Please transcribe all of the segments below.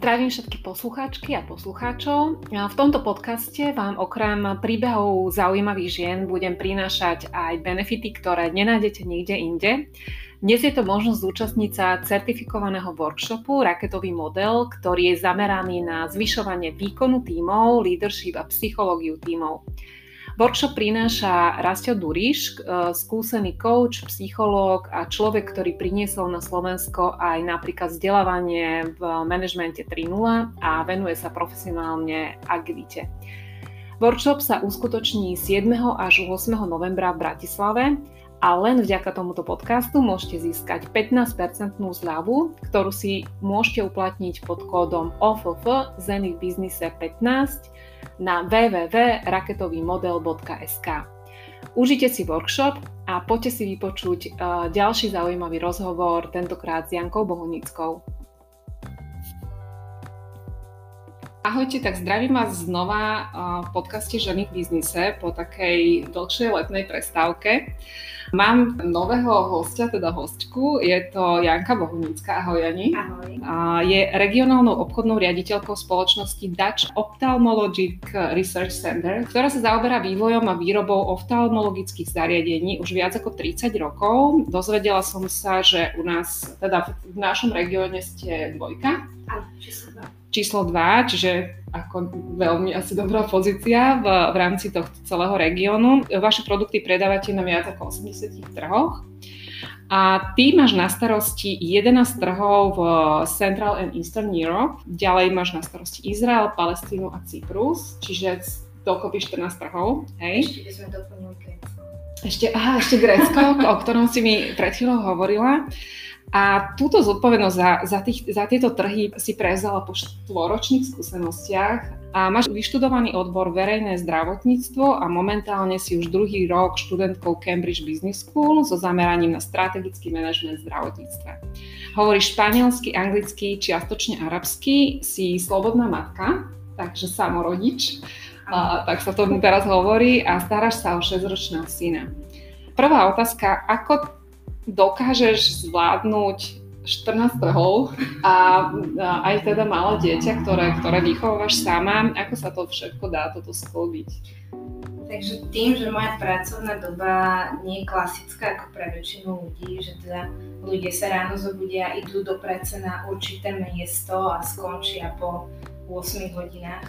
Zdravím všetky poslucháčky a poslucháčov. V tomto podcaste vám okrem príbehov zaujímavých žien budem prinášať aj benefity, ktoré nenájdete nikde inde. Dnes je to možnosť zúčastniť sa certifikovaného workshopu Raketový model, ktorý je zameraný na zvyšovanie výkonu tímov, leadership a psychológiu tímov. Workshop prináša Rastio Duriš, skúsený coach, psychológ a človek, ktorý priniesol na Slovensko aj napríklad vzdelávanie v manažmente 3.0 a venuje sa profesionálne agilite. Workshop sa uskutoční 7. až 8. novembra v Bratislave a len vďaka tomuto podcastu môžete získať 15% zľavu, ktorú si môžete uplatniť pod kódom OFF Zenith Business 15 na www.raketovymodel.sk. Užite si workshop a poďte si vypočuť ďalší zaujímavý rozhovor, tentokrát s Jankou Bohunickou. Ahojte, tak zdravím vás znova v podcaste Ženy v biznise po takej dlhšej letnej prestávke. Mám nového hostia, teda hostku, je to Janka Bohunická. Ahoj, Jani. Ahoj. Je regionálnou obchodnou riaditeľkou spoločnosti Dutch Ophthalmologic Research Center, ktorá sa zaoberá vývojom a výrobou oftalmologických zariadení už viac ako 30 rokov. Dozvedela som sa, že u nás, teda v našom regióne ste dvojka. Áno, číslo 2. Číslo 2, čiže ako veľmi asi dobrá pozícia v rámci tohto celého regiónu. Vaše produkty predávate na viac ako 80 trhoch a ty máš na starosti 11 trhov v Central and Eastern Europe, ďalej máš na starosti Izrael, Palestínu a Cyprus, čiže dokopy 14 trhov. Hej? Ešte by sme doplnili Grécko. Ešte Grécko, o ktorom si mi pred chvíľou hovorila. A túto zodpovednosť za tieto trhy si prevzala po 4-ročných skúsenostiach a máš vyštudovaný odbor verejné zdravotníctvo a momentálne si už druhý rok študentkou Cambridge Business School so zameraním na strategický manažment v zdravotníctve. Hovoríš španielsky, anglicky, čiastočne arabsky, si slobodná matka, takže samorodič, tak sa to teraz hovorí, a staráš sa o 6-ročného syna. Prvá otázka, ako dokážeš zvládnuť 14 trhov a aj teda malé dieťa, ktoré vychovávaš sama, ako sa to všetko dá toto sklbiť? Takže tým, že moja pracovná doba nie je klasická ako pre väčšinu ľudí, že teda ľudia sa ráno zobudia, idú do práce na určité miesto a skončia po 8 hodinách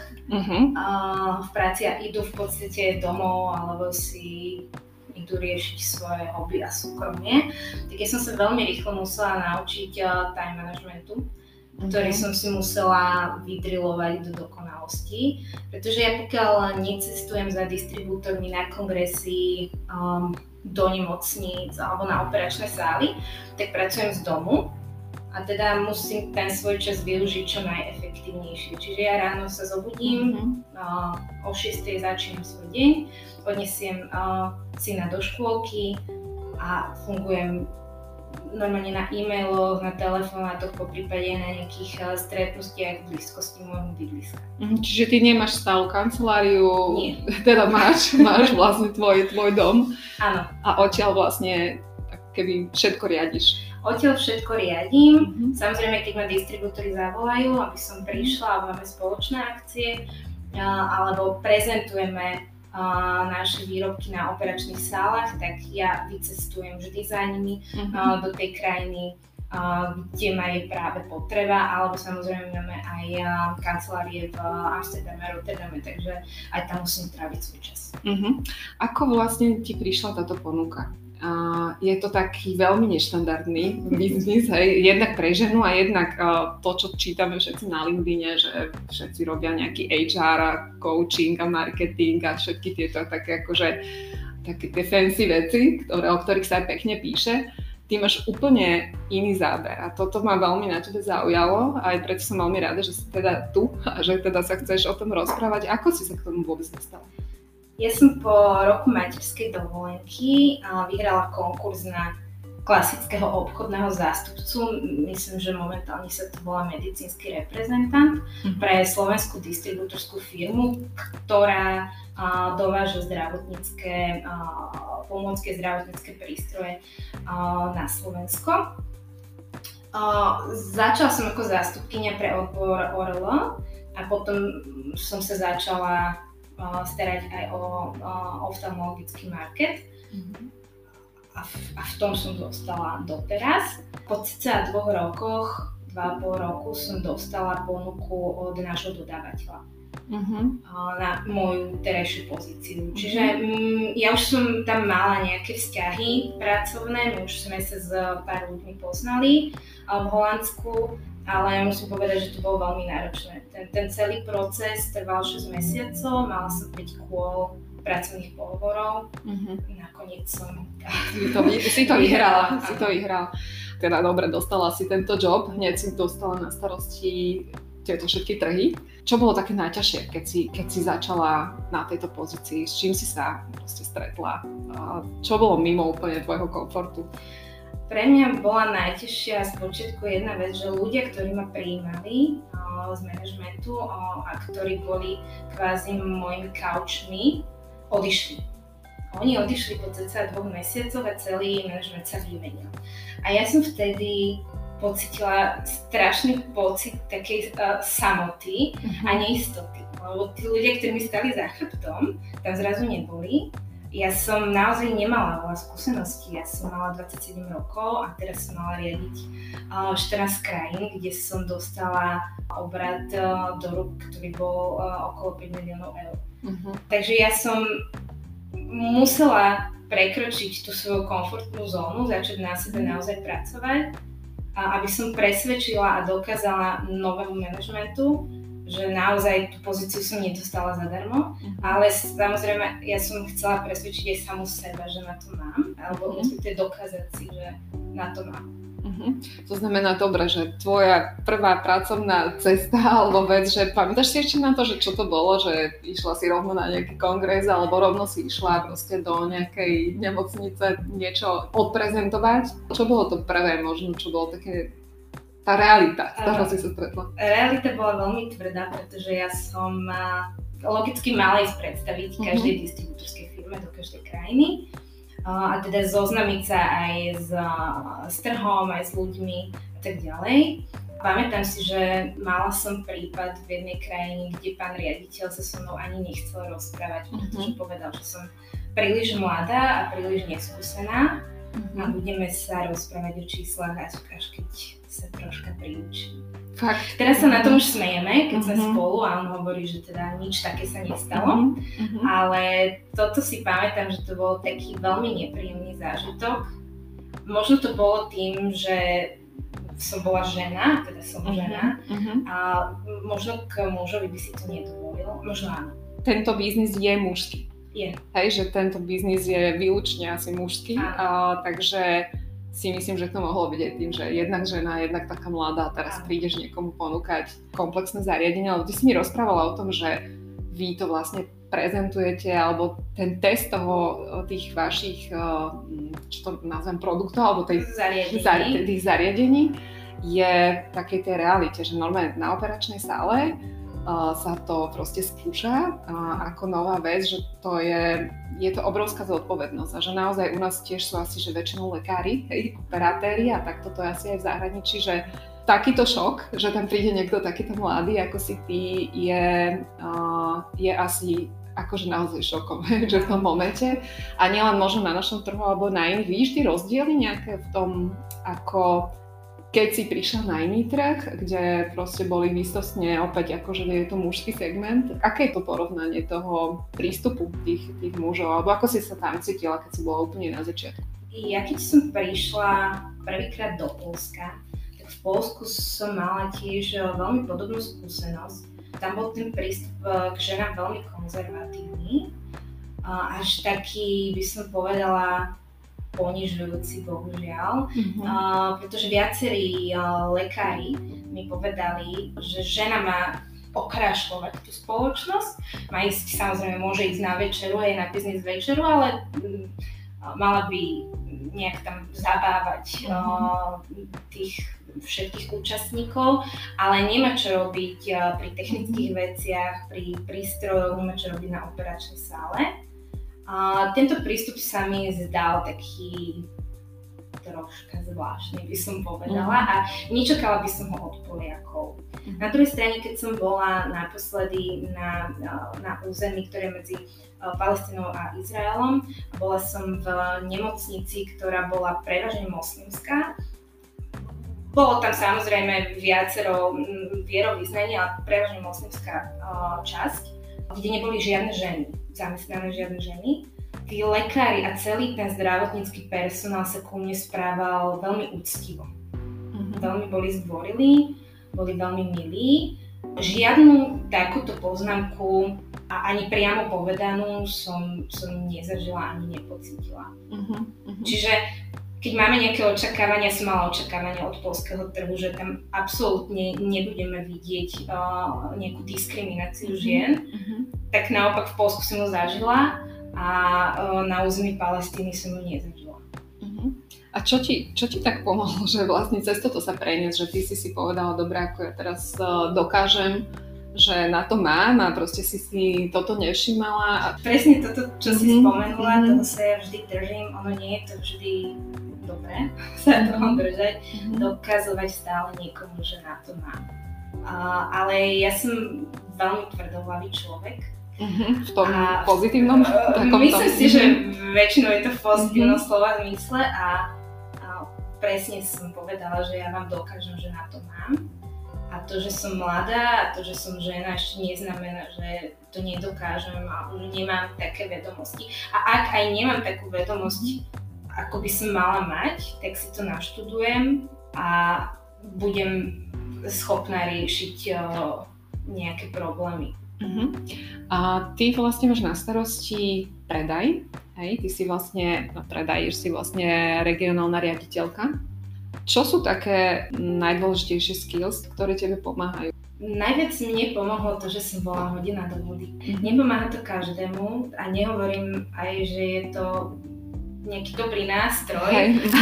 v práci a idú v podstate domov alebo si idú riešiť svoje hobby a súkromie. Tak ja som sa veľmi rýchlo musela naučiť time managementu, ktorý som si musela vydrilovať do dokonalosti, pretože ja pokiaľ necestujem za distribútormi na kongresy, do nemocníc alebo na operačné sály, tak pracujem z domu a teda musím ten svoj čas využiť čo najefektívnejšie. Čiže ja ráno sa zobudím, o 6:00 začínam svoj deň, odnesiem syna do škôlky a fungujem normálne na e-mailoch, na telefonátoch, poprípade na nejakých stretnutiach v blízkosti môjho bydliska. Čiže ty nemáš stálu kanceláriu? Nie. Teda máš vlastne tvoj dom? Áno. A odtiaľ vlastne keby všetko riadiš? Odtiaľ všetko riadím. Samozrejme, keď ma distribútori zavolajú, aby som prišla a máme spoločné akcie, alebo prezentujeme naše výrobky na operačných sálach, tak ja vycestujem vždy za nimi do tej krajiny, kde ma je práve potreba, alebo samozrejme máme aj kancelárie v Amsterdame a Rotterdame, takže aj tam musím tráviť svoj čas. Ako vlastne ti prišla táto ponuka? Je to taký veľmi neštandardný biznis, hej, jednak pre ženu a jednak to, čo čítame všetci na LinkedIne, že všetci robia nejaký HR a coaching a marketing a všetky tieto také akože také tie fancy veci, o ktorých sa aj pekne píše. Ty máš úplne iný záber a toto ma veľmi na tebe zaujalo a aj preto som veľmi rada, že si teda tu a že teda sa chceš o tom rozprávať. Ako si sa k tomu vôbec dostala? Ja som po roku materskej dovolenky vyhrala konkurs na klasického obchodného zástupcu. Myslím, že momentálne sa to volá medicínsky reprezentant pre slovenskú distribútorskú firmu, ktorá dováža zdravotnícke pomôcky, zdravotnícke prístroje na Slovensko. Začala som ako zástupkyňa pre odbor ORL a potom som sa začala starať aj o oftalmologický market. A v tom som zostala doteraz. Po cca 2 rokoch, 2,5 roku som dostala ponuku od nášho dodávateľa na moju terajšiu pozíciu. Čiže ja už som tam mala nejaké vzťahy pracovné, my už sme sa s pár ľuďmi poznali v Holandsku, ale musím povedať, že to bolo veľmi náročné. Ten celý proces trval 6 mesiacov, mala som 5 kôl pracovných pohovorov. Nakoniec som... Si to vyhrala. Teda dobre, dostala si tento job, hneď si dostala na starosti tieto všetky trhy. Čo bolo také najťažšie, keď si začala na tejto pozícii? S čím si sa proste stretla? Čo bolo mimo úplne tvojho komfortu? Pre mňa bola najťažšia z počiatku jedna vec, že ľudia, ktorí ma prijímali z manažmentu a ktorí boli kvázi mojimi couchmi, odišli. Oni odišli po cca 2 mesiacoch a celý manažment sa vymenil. A ja som vtedy pocítila strašný pocit takej samoty a neistoty. Lebo tí ľudia, ktorí mi stali za chrbtom, tam zrazu neboli. Ja som naozaj nemala veľa skúseností. Ja som mala 27 rokov a teraz som mala riadiť 14 krajín, kde som dostala obrat do rúk, ktorý bol okolo 5 miliónov eur. Takže ja som musela prekročiť tú svoju komfortnú zónu, začať na sebe naozaj pracovať, aby som presvedčila a dokázala novému manažmentu, že naozaj tú pozíciu som nedostala zadarmo, ale samozrejme ja som chcela presvedčiť aj samu seba, že na to mám, alebo dokázať si, že na to mám. To znamená dobre, že tvoja prvá pracovná cesta alebo vec, že pamätáš si ešte na to, že čo to bolo, že išla si rovno na nejaký kongres alebo rovno si išla proste do nejakej nemocnice niečo odprezentovať? Čo bolo to prvé možno, čo bolo také tá realita, s ktorou si sa stretla? Realita bola veľmi tvrdá, pretože ja som logicky mala ísť predstaviť každej distribútorskej firme do každej krajiny. A teda zoznamiť sa aj s trhom, aj s ľuďmi a tak ďalej. Pamätám si, že mala som prípad v jednej krajine, kde pán riaditeľ sa so mnou ani nechcel rozprávať, pretože povedal, že som príliš mladá a príliš neskúsená a budeme sa rozprávať o číslach až keď sa troška priučím. Fakt. Teraz sa na tom už smejeme, keď sme spolu a on hovorí, že teda nič také sa nestalo, ale toto si pamätám, že to bol taký veľmi nepríjemný zážitok. Možno to bolo tým, že som bola žena, teda som žena a možno k mužovi by si to nedovolil, možno áno. Tento biznis je mužský. Je. Hej, že tento biznis je výlučne asi mužský, takže si myslím, že to mohlo byť aj tým, že jednak žena, jednak taká mladá, teraz prídeš niekomu ponúkať komplexné zariadenie, ale ty si mi rozprávala o tom, že vy to vlastne prezentujete, alebo ten test tých vašich, čo to nazvem, produktov, alebo tých zariadení je v takej tej realite, že normálne na operačnej sále sa to proste skúša ako nová vec, že to je to obrovská zodpovednosť a že naozaj u nás tiež sú asi, že väčšinou lekári, operatéri a takto to je asi aj v zahraničí, že takýto šok, že tam príde niekto takýto mladý ako si ty, je asi akože naozaj šokom, že v tom momente a nielen možno na našom trhu alebo na iných. Vidíš ty rozdiely nejaké v tom, ako keď si prišla na iný trh, kde proste boli výsostne opäť akože je to mužský segment, aké je to porovnanie toho prístupu tých mužov, alebo ako si sa tam cítila, keď si bola úplne na začiatku? Ja keď som prišla prvýkrát do Poľska, tak v Poľsku som mala tiež veľmi podobnú skúsenosť. Tam bol ten prístup k ženám veľmi konzervatívny, až taký by som povedala ponižujúci, bohužiaľ, pretože viacerí lekári mi povedali, že žena má okrašľovať tú spoločnosť, má ísť, samozrejme môže ísť na večeru, aj na biznis večeru, ale mala by nejak tam zabávať tých všetkých účastníkov, ale nemá čo robiť pri technických veciach, pri prístrojoch, nemá čo robiť na operačnej sále. Tento prístup sa mi zdal taký troška zvláštny, by som povedala, a nečakala by som ho od Poliakov. Na druhej strane, keď som bola naposledy na území, ktoré je medzi Palestínou a Izraelom, bola som v nemocnici, ktorá bola prevažne moslimská. Bolo tam samozrejme viacero vierovyznaní, ale prevažne moslimská časť, kde neboli žiadne ženy, zamestnané žiadne ženy. Tí lekári a celý ten zdravotnícky personál sa ku mne správal veľmi úctivo. Veľmi boli zdvorili, boli veľmi milí. Žiadnu takúto poznámku a ani priamo povedanú som nezažila ani nepocítila. Čiže keď máme nejaké očakávania, som mala očakávania od poľského trhu, že tam absolútne nebudeme vidieť nejakú diskrimináciu žien, tak naopak v Poľsku som ho zažila a na území Palestíny som ho nezažila. A čo ti tak pomohlo, že vlastne cez toto sa preniesť, že ty si povedala, dobre, ako ja teraz dokážem, že na to mám a proste si toto nevšimala. Presne toto, čo si spomenula, toho sa ja vždy držím, ono nie je to vždy dobré sa toho držať, dokazovať stále niekomu, že na to mám. Ale ja som veľmi tvrdohlavý človek. V tom pozitívnom takom myslím si, že väčšinou je to v pozitívnom slova zmysle a presne som povedala, že ja vám dokážem, že na to mám. A to, že som mladá a to, že som žena, ešte neznamená, že to nedokážem a už nemám také vedomosti. A ak aj nemám takú vedomosť, ako by som mala mať, tak si to naštudujem a budem schopná riešiť nejaké problémy. A ty vlastne máš na starosti predaj, hej? Ty si vlastne, si vlastne regionálna riaditeľka. Čo sú také najdôležitejšie skills, ktoré tebe pomáhajú? Najviac mne pomohlo to, že som bola hodina do vody. Nepomáha to každému a nehovorím aj, že je to nejaký dobrý nástroj,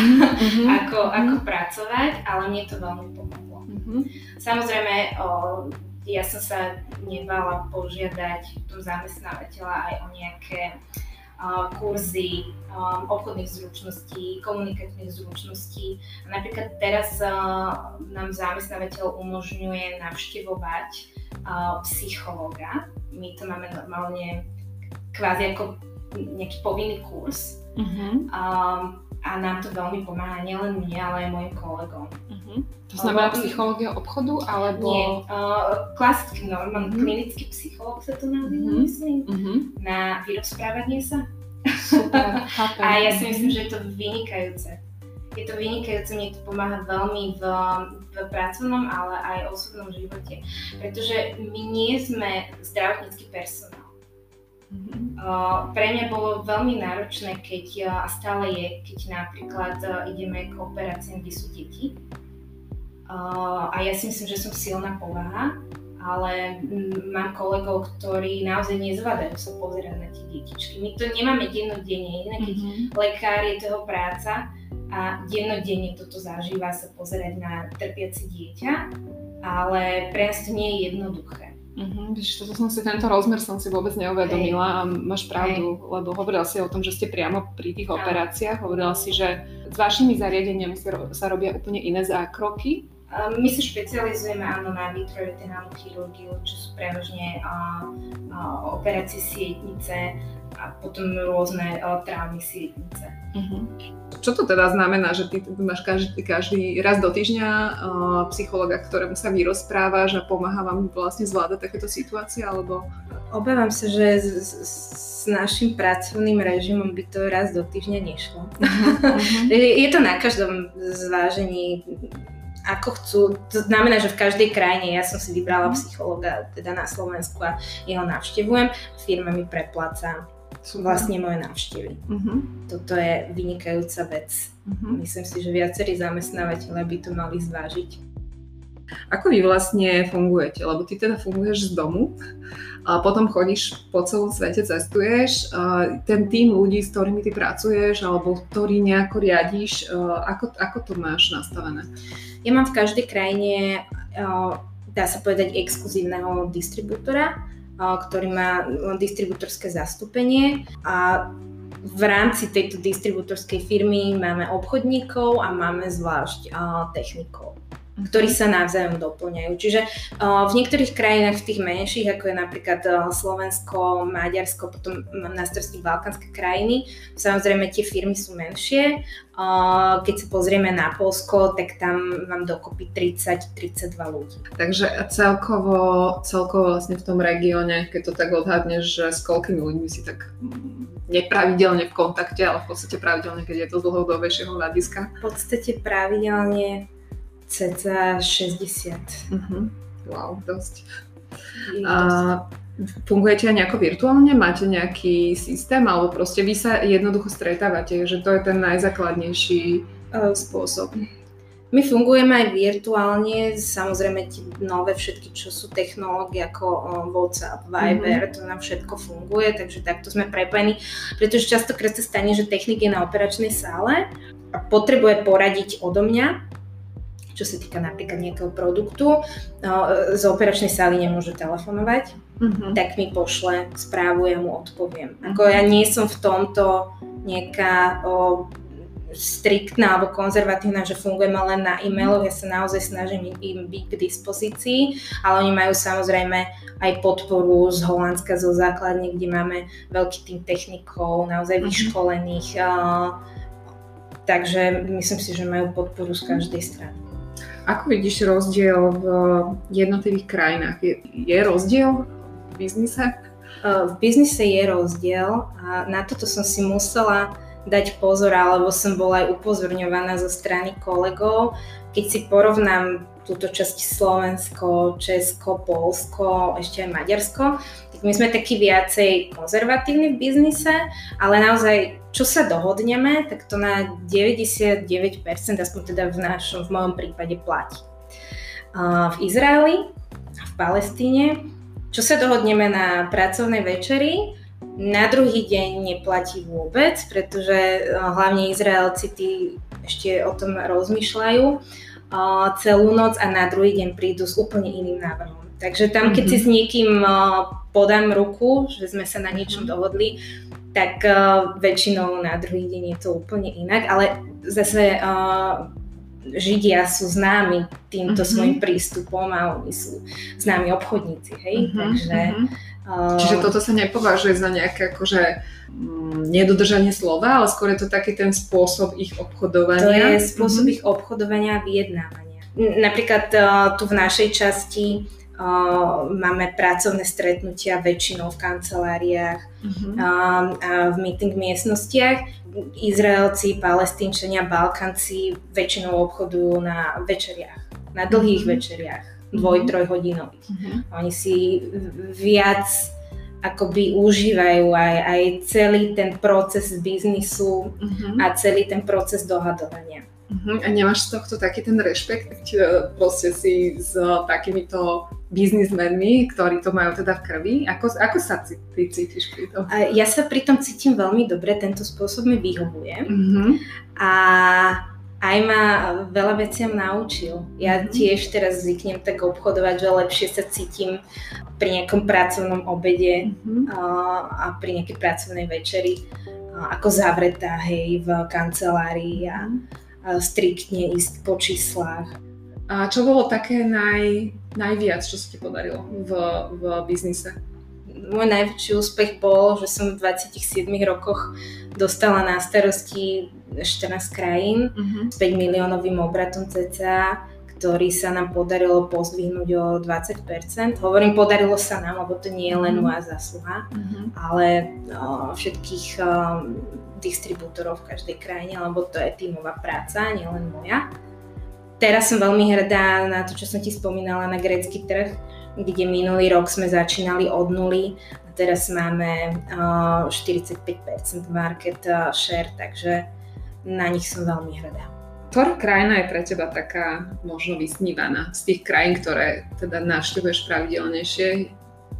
ako pracovať, ale mne to veľmi pomohlo. Samozrejme, ja som sa nebala požiadať tom zamestnávateľa aj o nejaké kurzy obchodných zručností, komunikačných zručností. A napríklad teraz nám zamestnávateľ umožňuje navštevovať psychológa. My to máme normálne kvázi ako nejaký povinný kurz. A nám to veľmi pomáha nielen mne, ale aj mojim kolegom. To znamená psychológia obchodu, alebo... Nie, klasický normálny klinický psychológ sa to nazýva, myslím, na vyrozprávanie sa. Super, chápem. A ja si myslím, že je to vynikajúce. Je to vynikajúce, mne to pomáha veľmi v pracovnom, ale aj osobnom živote. Pretože my nie sme zdravotnícky personál. Pre mňa bolo veľmi náročné, a stále je, keď napríklad ideme k operáciám, kde sú deti. A ja si myslím, že som silná povaha, ale mám kolegov, ktorí naozaj nezvládajú sa pozerať na tie detičky. My to nemáme dennodenne, inak keď lekár je toho práca a dennodenne toto zažíva sa pozerať na trpiace dieťa, ale pre nás to nie je jednoduché. Tento rozmer som si vôbec neuvedomila a máš pravdu, lebo hovorila si o tom, že ste priamo pri tých operáciách, hovorila si, že s vašimi zariadeniami sa robia úplne iné zákroky. My sa špecializujeme na vitreoretinálnu chirurgiu, čo sú prevažne operácie sietnice a potom rôzne traumy sietnice. Čo to teda znamená, že ty máš každý raz do týždňa psychologa, ktorému sa vyrozprávaš a pomáha vám vlastne zvládať takéto situácie, alebo? Obávam sa, že s našim pracovným režimom by to raz do týždňa nešlo. Je to na každom zvážení, ako chcú. To znamená, že v každej krajine, ja som si vybrala psychologa teda na Slovensku a jeho navštevujem, firma mi prepláca vlastne moje návštevy. Toto je vynikajúca vec. Myslím si, že viacerí zamestnávateľia by to mali zvážiť. Ako vy vlastne fungujete? Lebo ty teda funguješ z domu a potom chodíš po celom svete, cestuješ. Ten tím ľudí, s ktorými ty pracuješ alebo ktorý nejako riadíš, ako to máš nastavené? Ja mám v každej krajine, dá sa povedať, exkluzívneho distribútora, ktorý má distribútorské zastúpenie a v rámci tejto distribútorskej firmy máme obchodníkov a máme zvlášť technikov, ktorí sa navzájom doplňajú. Čiže v niektorých krajinách, v tých menších, ako je napríklad Slovensko, Maďarsko, potom mám na starosti balkánske krajiny, samozrejme tie firmy sú menšie. Keď sa pozrieme na Poľsko, tak tam mám dokopy 30-32 ľudí. Takže celkovo vlastne v tom regióne, keď to tak odhadneš, že s koľkými ľuďmi si tak nepravidelne v kontakte, ale v podstate pravidelne, keď je to z dlhodobejšieho hľadiska? V podstate pravidelne cca 60. Wow, dosť. Fungujete aj nejako virtuálne? Máte nejaký systém? Alebo proste vy sa jednoducho stretávate, že to je ten najzákladnejší spôsob? My fungujeme aj virtuálne, samozrejme tie nové všetky, čo sú technológie ako WhatsApp, Viber, to nám všetko funguje, takže takto sme prepojení, pretože častokrát sa stane, že technik je na operačnej sále a potrebuje poradiť odo mňa, čo sa týka napríklad nejakého produktu, z operačnej sály nemôže telefonovať, tak mi pošle správu, ja mu odpoviem. Ako ja nie som v tomto nejaká striktná alebo konzervatívna, že fungujeme len na e-mailoch, ja sa naozaj snažím im byť k dispozícii, ale oni majú samozrejme aj podporu z Holandska, zo základne, kde máme veľký tým technikov, naozaj vyškolených, takže myslím si, že majú podporu z každej strany. Ako vidíš rozdiel v jednotlivých krajinách? Je rozdiel v biznise? V biznise je rozdiel a na toto som si musela dať pozor, alebo som bola aj upozorňovaná zo strany kolegov. Keď si porovnám túto časť Slovensko, Česko, Poľsko, ešte aj Maďarsko, tak my sme takí viacej konzervatívni v biznise, ale naozaj, čo sa dohodneme, tak to na 99%, aspoň teda v mojom prípade platí. V Izraeli, v Palestíne, čo sa dohodneme na pracovnej večeri, na druhý deň neplatí vôbec, pretože hlavne Izraelci tí ešte o tom rozmýšľajú celú noc a na druhý deň prídu s úplne iným návrhom. Takže tam, keď si s niekým podám ruku, že sme sa na niečom dohodli, tak väčšinou na druhý deň je to úplne inak, ale zase Židia sú známi týmto svojím prístupom a oni sú známi obchodníci, hej, takže... Čiže toto sa nepovažuje za nejaké akože nedodržanie slova, ale skôr je to taký ten spôsob ich obchodovania. To je spôsob ich obchodovania a vyjednávania. Napríklad tu v našej časti máme pracovné stretnutia väčšinou v kanceláriách a v meeting miestnostiach. Izraelci, Palestínčania, Balkánci väčšinou obchodujú na večeriach, na dlhých večeriach. 2-3 hodinových. Oni si viac akoby užívajú aj celý ten proces biznisu a celý ten proces dohadovania. A nemáš z tohto taký ten rešpekt, proste si s takýmito biznismenmi, ktorí to majú teda v krvi? Ako sa ty cítiš pri tom? Ja sa pri tom cítim veľmi dobre, tento spôsob mi vyhovuje. A aj ma veľa veciam naučil. Ja tiež teraz zvyknem tak obchodovať, že lepšie sa cítim pri nejakom pracovnom obede a pri nejakej pracovnej večeri ako zavretá, hej, v kancelárii a striktne ísť po číslach. A čo bolo také najviac, čo sa ti podarilo v biznise? Môj najväčší úspech bol, že som v 27 rokoch dostala na starosti 14 krajín s 5 miliónovým obratom cca, ktorý sa nám podarilo pozdvihnúť o 20%. Hovorím, podarilo sa nám, lebo to nie je len moja zásluha, ale všetkých distribútorov v každej krajine, lebo to je tímová práca, nielen moja. Teraz som veľmi hrdá na to, čo som ti spomínala, na grécky trh, kde minulý rok sme začínali od nuly a teraz máme 45% market share, takže na nich som veľmi hrdá. Ktorá krajina je pre teba taká možno vysnívaná z tých krajín, ktoré teda navštevuješ pravidelnejšie?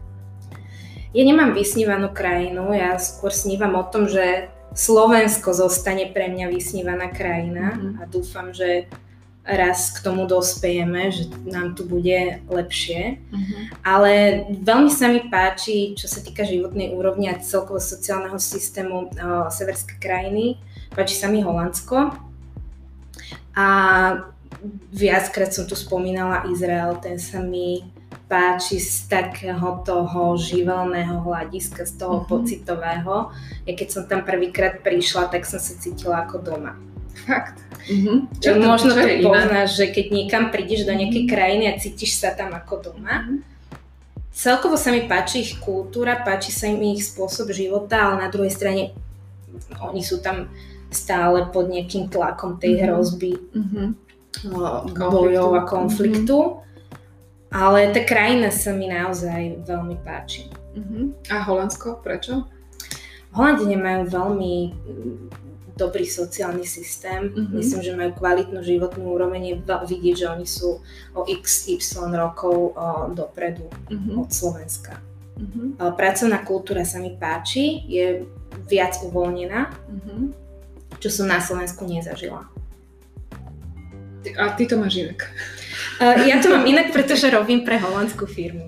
Ja nemám vysnívanú krajinu, ja skôr snívam o tom, že Slovensko zostane pre mňa vysnívaná krajina a dúfam, že raz k tomu dospejeme, že nám tu bude lepšie. Ale veľmi sa mi páči, čo sa týka životnej úrovne a celkovo sociálneho systému severskej krajiny, páči sa mi Holandsko. A viackrát som tu spomínala Izrael, ten sa mi páči z takého toho živelného hľadiska, z toho pocitového. Ja keď som tam prvýkrát prišla, tak som sa cítila ako doma. Fakt? Možno to poznáš, že keď niekam prídeš do nejakej krajiny a cítiš sa tam ako doma. Celkovo sa mi páči ich kultúra, páči sa im ich spôsob života, ale na druhej strane oni sú tam stále pod nejakým tlakom tej hrozby bojov a konfliktu. Ale tá krajina sa mi naozaj veľmi páči. A Holandsko? Prečo? Holandine majú veľmi dobrý sociálny systém. Myslím, že majú kvalitnú životnú úroveň. Vidieť, že oni sú o XY rokov dopredu od Slovenska. Pracovná kultúra sa mi páči, je viac uvoľnená, čo som na Slovensku nezažila. A ty to máš inak? Ja to mám inak, pretože robím pre holandskú firmu.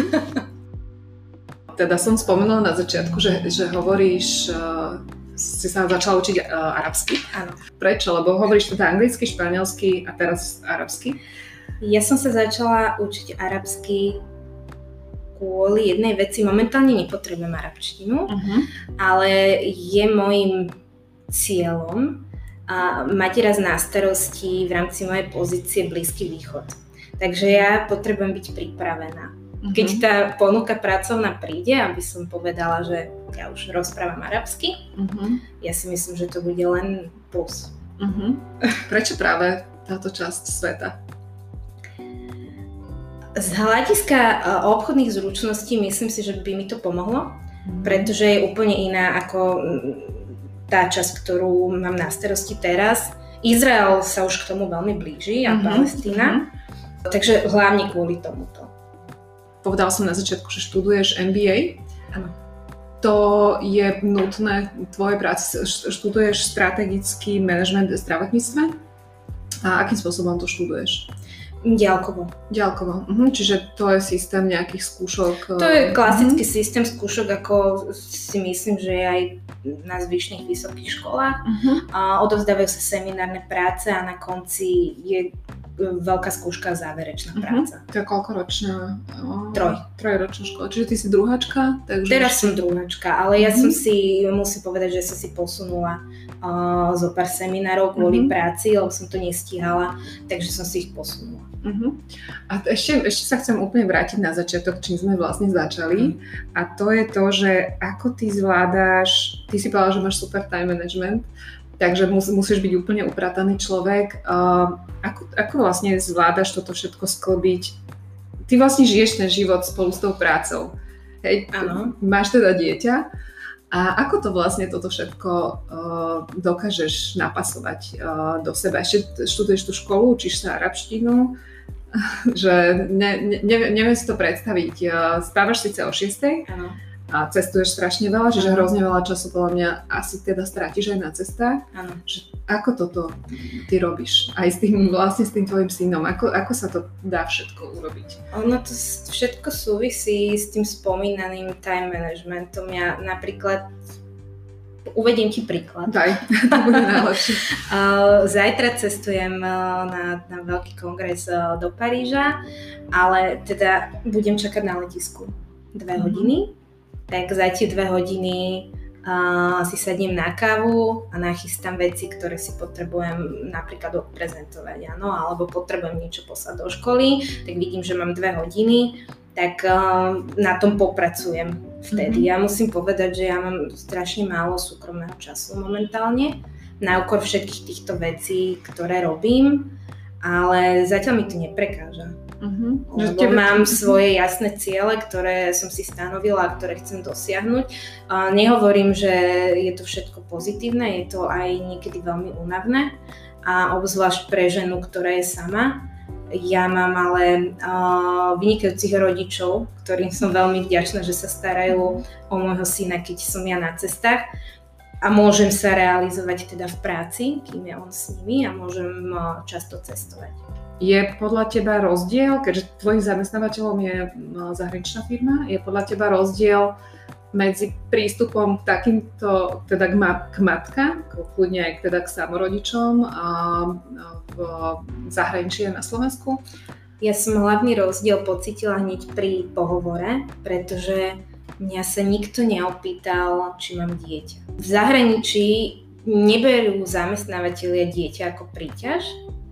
Teda som spomenula na začiatku, že hovoríš, si sa začala učiť arabsky. Áno. Prečo? Lebo hovoríš teda anglicky, španielsky a teraz arabsky. Ja som sa začala učiť arabsky kvôli jednej veci. Momentálne nepotrebujem arabčtinu, ale je môjim cieľom mať raz na starosti v rámci mojej pozície Blízky východ. Takže ja potrebujem byť pripravená. Keď tá ponuka pracovná príde, aby som povedala, že ja už rozprávam arabsky, ja si myslím, že to bude len plus. Prečo práve táto časť sveta? Z hľadiska obchodných zručností myslím si, že by mi to pomohlo, pretože je úplne iná ako tá časť, ktorú mám na starosti teraz. Izrael sa už k tomu veľmi blíži a Palestína, takže hlavne kvôli tomuto. Povedala som na začiatku, že študuješ MBA. Áno. To je nutné v tvojej práci. Študuješ strategický manažment v zdravotníctve? A akým spôsobom to študuješ? Ďalkovo. Čiže to je systém nejakých skúšok? To je klasický systém skúšok, ako si myslím, že je aj na zvyšných vysokých školách. Odovzdávajú sa seminárne práce a na konci je veľká skúška a záverečná práca. To je koľkoročná? Trojročná škola. Čiže ty si druháčka? Takže teraz som druháčka, ale ja musím povedať, že som si posunula zo pár seminárov kvôli práci, lebo som to nestíhala, takže som si ich posunula. A ešte sa chcem úplne vrátiť na začiatok, čím sme vlastne začali. A to je to, že ako ty zvládáš, ty si povedala, že máš super time management, takže musíš byť úplne uprataný človek. Ako vlastne zvládaš toto všetko sklbiť? Ty vlastne žiješ ten život spolu s tou prácou. Hej, máš teda dieťa. A ako to vlastne toto všetko dokážeš napasovať do seba? Ešte študuješ tú školu, učíš sa arabštinu, že neviem si to predstaviť. Spávaš síce o 6:00, a cestuješ strašne veľa, čiže hrozne veľa času podľa mňa asi teda strátiš aj na cestách. Ako toto ty robíš? Aj s tým tvojim synom. Ako sa to dá všetko urobiť? Ono to všetko súvisí s tým spomínaným time managementom. Ja napríklad uvediem ti príklad. Daj, to bude najlepšie. Zajtra cestujem na veľký kongres do Paríža, ale teda budem čakať na letisku 2 hodiny. Tak za tie 2 hodiny si sadnem na kávu a nachystám veci, ktoré si potrebujem napríklad odprezentovať, alebo potrebujem niečo poslať do školy, tak vidím, že mám 2 hodiny, tak na tom popracujem vtedy. Ja musím povedať, že ja mám strašne málo súkromného času momentálne, na úkor všetkých týchto vecí, ktoré robím, ale zatiaľ mi to neprekáža. Lebo mám svoje jasné ciele, ktoré som si stanovila a ktoré chcem dosiahnuť. Nehovorím, že je to všetko pozitívne, je to aj niekedy veľmi únavné a obzvlášť pre ženu, ktorá je sama. Ja mám ale vynikajúcich rodičov, ktorým som veľmi vďačná, že sa starajú o môjho syna, keď som ja na cestách. a môžem sa realizovať teda v práci, kým je on s nimi a môžem často cestovať. Je podľa teba rozdiel, keďže tvojim zamestnávateľom je zahraničná firma, je podľa teba rozdiel medzi prístupom k takýmto, teda k matkám, kľudne aj teda k samorodičom v zahraničí a na Slovensku? Ja som hlavný rozdiel pocítila hneď pri pohovore, pretože mňa sa nikto neopýtal, či mám dieťa. V zahraničí neberú zamestnávateľia dieťa ako príťaž.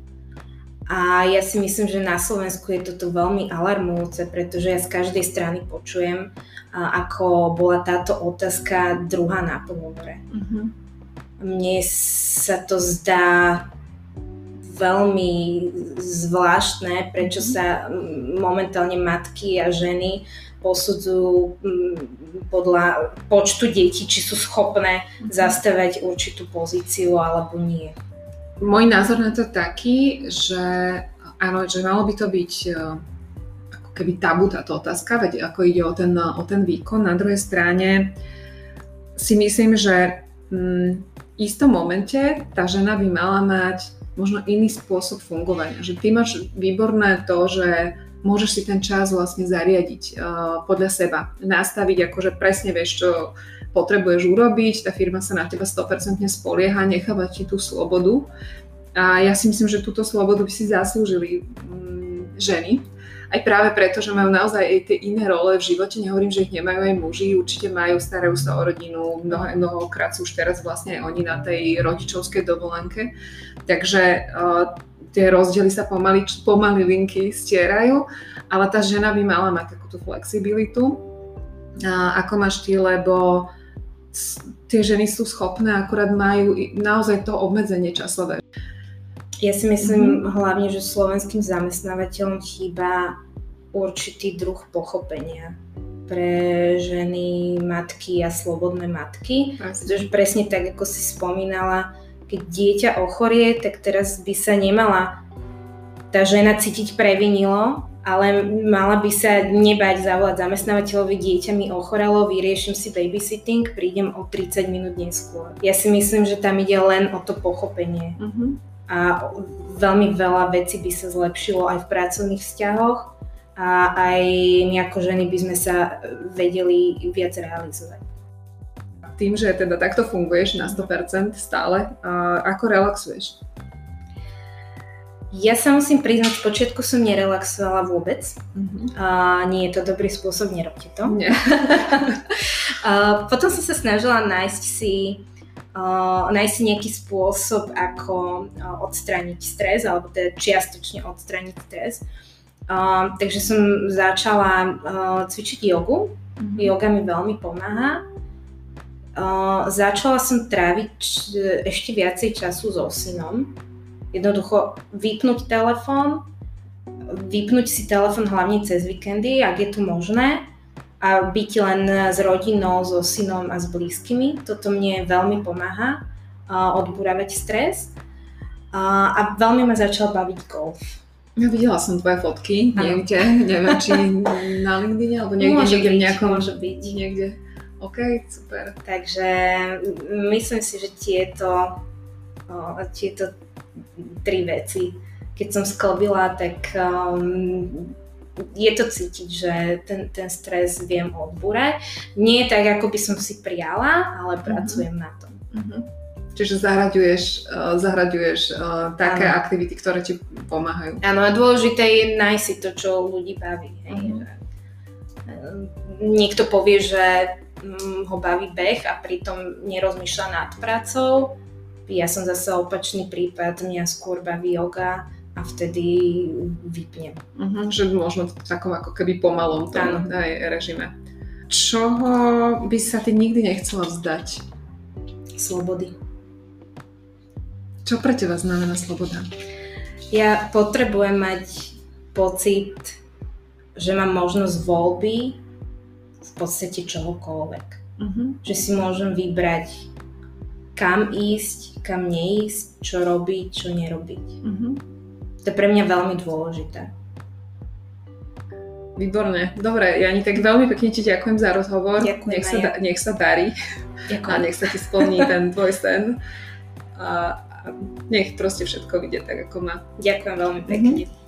A ja si myslím, že na Slovensku je toto veľmi alarmujúce, pretože ja z každej strany počujem, ako bola táto otázka druhá na pohovore. Uh-huh. Mne sa to zdá veľmi zvláštne, prečo sa momentálne matky a ženy posudzujú podľa počtu detí, či sú schopné zastavať určitú pozíciu alebo nie. Môj názor na to taký, že áno, že malo by to byť ako keby tabu táto otázka, veď ako ide o ten výkon. Na druhej strane si myslím, že v istom momente tá žena by mala mať možno iný spôsob fungovania. Že ty máš výborné to, že môžeš si ten čas vlastne zariadiť podľa seba. Nastaviť, akože presne vieš, čo potrebuješ urobiť, tá firma sa na teba 100% spolieha, necháva ti tú slobodu. A ja si myslím, že túto slobodu by si zaslúžili ženy. Aj práve preto, že majú naozaj aj tie iné role v živote. Nehovorím, že ich nemajú aj muži, určite majú, starajú sa o rodinu, mnohokrát sú už teraz vlastne aj oni na tej rodičovskej dovolenke. Takže tie rozdiely sa pomaly linky stierajú, ale tá žena by mala mať takúto flexibilitu. Ako máš ty, lebo tie ženy sú schopné, akurát majú naozaj to obmedzenie časové. Ja si myslím hlavne, že slovenským zamestnávateľom chýba určitý druh pochopenia pre ženy, matky a slobodné matky. Pretože presne tak, ako si spomínala, keď dieťa ochorie, tak teraz by sa nemala tá žena cítiť previnilo, ale mala by sa nebať zavolať zamestnávateľovi, dieťa mi ochorelo, vyriešim si babysitting, prídem o 30 minút neskôr. Ja si myslím, že tam ide len o to pochopenie. A veľmi veľa vecí by sa zlepšilo aj v pracovných vzťahoch a aj my ako ženy by sme sa vedeli viac realizovať. Tým, že teda takto funguješ na 100% stále, ako relaxuješ? Ja sa musím priznať, v počiatku som nerelaxovala vôbec. Nie je to dobrý spôsob, nerobte to. Nie. Potom som sa snažila nájsť si nejaký spôsob, ako odstrániť stres, alebo teda čiastočne odstrániť stres. Takže som začala cvičiť jogu. Joga mi veľmi pomáha. Začala som tráviť ešte viacej času so synom. Jednoducho vypnúť si telefón hlavne cez víkendy, ak je to možné, a byť len s rodinou, so synom a s blízkymi. Toto mne veľmi pomáha odburávať stres. A veľmi ma začal baviť golf. Ja videla som tvoje fotky niekde, neviem, či na LinkedIn, alebo niekde v nejakom... Môže byť. Niekde. OK, super. Takže myslím si, že tieto 3 veci, keď som sklbila, tak je to cítiť, že ten stres viem odbúrať. Nie tak, ako by som si prijala, ale pracujem na tom. Čiže zahraďuješ také aktivity, ktoré ti pomáhajú. Áno, a dôležité je nájsť si to, čo ľudí baví. Niekto povie, že ho baví beh a pritom nerozmýšľa nad prácou. Ja som zase opačný prípad, mňa skôr baví joga a vtedy vypnem. Že možno v takom ako keby pomalom tom režime. Čoho by sa ty nikdy nechcela vzdať? Slobody. Čo pre teba znamená sloboda? Ja potrebujem mať pocit, že mám možnosť voľby v podstate čohokoľvek. Že si môžem vybrať, kam ísť, kam neísť, čo robiť, čo nerobiť. To je pre mňa veľmi dôležité. Výborné. Dobre, Jani, tak veľmi pekne ti ďakujem za rozhovor. Ďakujem, nech sa darí. Ďakujem. A nech sa ti splní ten tvoj sen. A nech proste všetko vidie tak, ako má. Ďakujem veľmi pekne.